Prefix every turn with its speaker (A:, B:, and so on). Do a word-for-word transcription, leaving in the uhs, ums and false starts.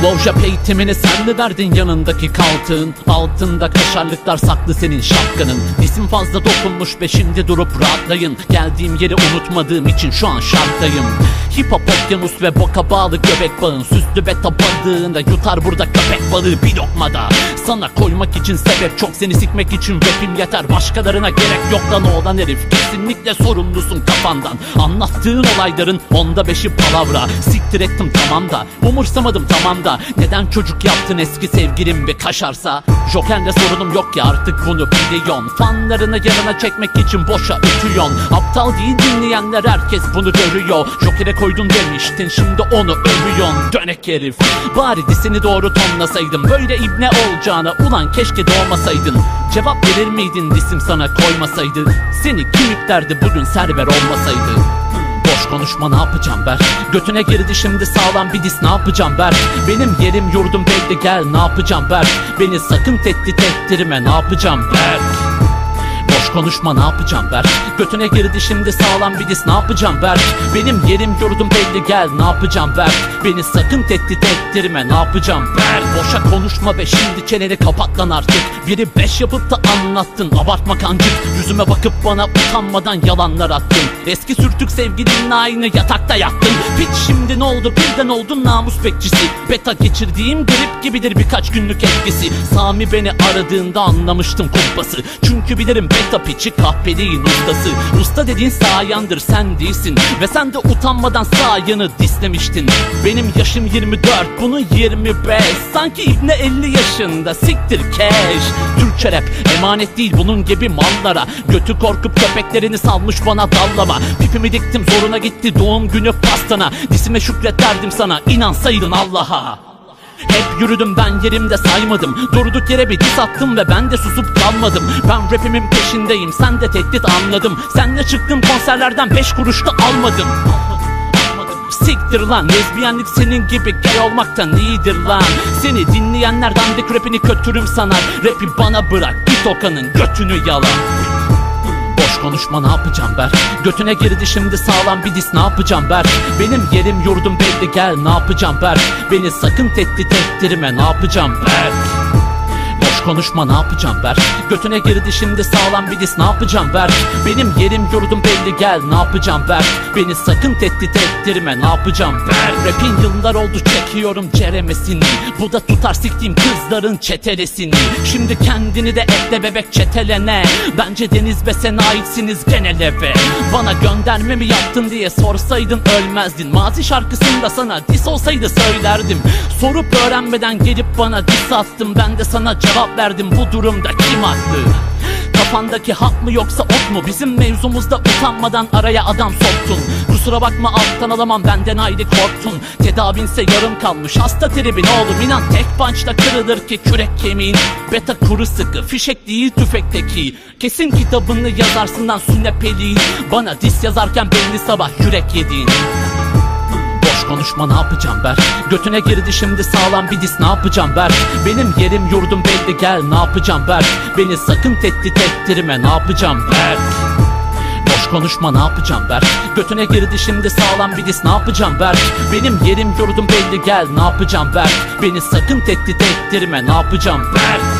A: Blowjob eğitimini sen mi verdin yanındaki kaltığın? Altında kaşarlıklar saklı senin şapkanın. Disim fazla dokunmuş be şimdi durup rahatlayın. Geldiğim yeri unutmadığım için şu an şarttayım. Hip hop okyanus ve boka bağlı göbek bağın. Süslü beta balığında yutar burada köpek balığı bir lokmada. Sana koymak için sebep çok, seni sikmek için rapim yeter. Başkalarına gerek yok lan oğlan herif. Kesinlikle sorumlusun kafandan. Anlattığın olayların onda beşi palavra. Siktir ettim tamam da, umursamadım tamam da. Neden çocuk yaptın eski sevgilim bir kaşarsa? Joker'le sorunum yok ya artık bunu biliyorsun. Fanlarını yanına çekmek için boşa ötüyorsun. Aptal değil dinleyenler, herkes bunu görüyor. Joker'e koydun demiştin şimdi onu övüyorsun. Dönek herif, bari disini doğru tonlasaydım. Böyle ibne olacağına ulan keşke doğmasaydın. Cevap verir miydin disim sana koymasaydı? Seni kim yüklerdi bugün server olmasaydı? Boş konuşma ne yapacağım Berk? Götüne girdi şimdi sağlam bir dis ne yapacağım Berk? Benim yerim yurdum belli gel ne yapacağım Berk? Beni sakın tehdit ettirme ne yapacağım Berk? Boş konuşma ne yapacağım Berk? Götüne girdi şimdi sağlam bir dis ne yapacağım Berk? Benim yerim yurdum belli gel ne yapacağım Berk? Beni sakın tehdit ettirme ne yapacağım Berk? Boşa konuşma be şimdi çeneni kapat lan artık. Biri beş yapıp da anlattın abartma kancık. Yüzüme bakıp bana utanmadan yalanlar attın. Eski sürtük sevgilinle aynı yatakta yattın. Piç şimdi ne oldu birden oldun namus bekçisi. Beta geçirdiğim grip gibidir birkaç günlük etkisi. Sami beni aradığında anlamıştım kumpası. Çünkü bilirim beta piçi kahpeliğin ustası. Usta dediğin sayandır sen değilsin. Ve sen de utanmadan sayanı dislemiştin. Benim yaşım yirmi dört bunun yirmi beş. Sanki ibne elli yaşında siktir cash. Türkçe rap emanet değil bunun gibi mallara. Götü korkup köpeklerini salmış bana dallama. Pipimi diktim zoruna gitti doğum günü pastana. Disime şükrederdim sana inansaydın Allah'a. Hep yürüdüm ben yerimde saymadım. Durduk yere bir diss attım ve ben de susup kalmadım. Ben rapimin peşindeyim sen de tehdit anladım. Senle çıktım konserlerden beş kuruş da almadım. Siktir lan lezbiyenlik senin gibi gay olmaktan iyidir lan. Seni dinleyenler dandik rapini kötürüm sanar. Rapi bana bırak git Okan'ın götünü yalan. Boş konuşma ne yapacağım Berk? Götüne girdi şimdi sağlam bir dis ne yapacağım Berk? Benim yerim yurdum belli gel ne yapacağım Berk? Beni sakın tehdit ettirme ne yapacağım Berk? Boş konuşma ne yapacağım Berk? Götüne girdi şimdi sağlam bir dis ne yapacağım Berk? Benim yerim yurdum belli gel ne yapacağım Berk? Beni sakın tehdit ettirme ne yapacağım Berk? Rapin yıllar oldu çekiyorum ceremesini. Bu da tutar siktiğim kızların çetelesini. Şimdi kendini de ekle bebek çetelene. Bence Deniz ve sen aitsiniz genel eve. Bana gönderme mi yaptın diye sorsaydın ölmezdin. Mazi şarkısında sana dis olsaydı söylerdim. Sorup öğrenmeden gelip bana dis attın. Ben de sana cevap verdim bu durumda kim haklı? Kafandaki hak mı yoksa ok mu? Bizim mevzumuzda utanmadan araya adam soktun. Kusura bakma alttan alamam benden ayrı korktun. Tedavinse yarım kalmış hasta tribin oğlum. İnan tek punchla kırılır ki kürek kemiğin. Beta kuru sıkı fişek değil tüfekteki. Kesin kitabını yazarsından sünnepeliğin. Bana dis yazarken belli sabah yürek yediğin. Boş konuşma ne yapacağım Berk? Götüne girdi şimdi sağlam bir dis ne yapacağım Berk? Benim yerim yurdum belli gel ne yapacağım Berk? Beni sakın tehdit ettirme ne yapacağım Berk? Boş konuşma ne yapacağım Berk? Götüne girdi şimdi sağlam bir dis ne yapacağım Berk? Benim yerim yurdum belli gel ne yapacağım Berk? Beni sakın tehdit ettirme ne yapacağım Berk?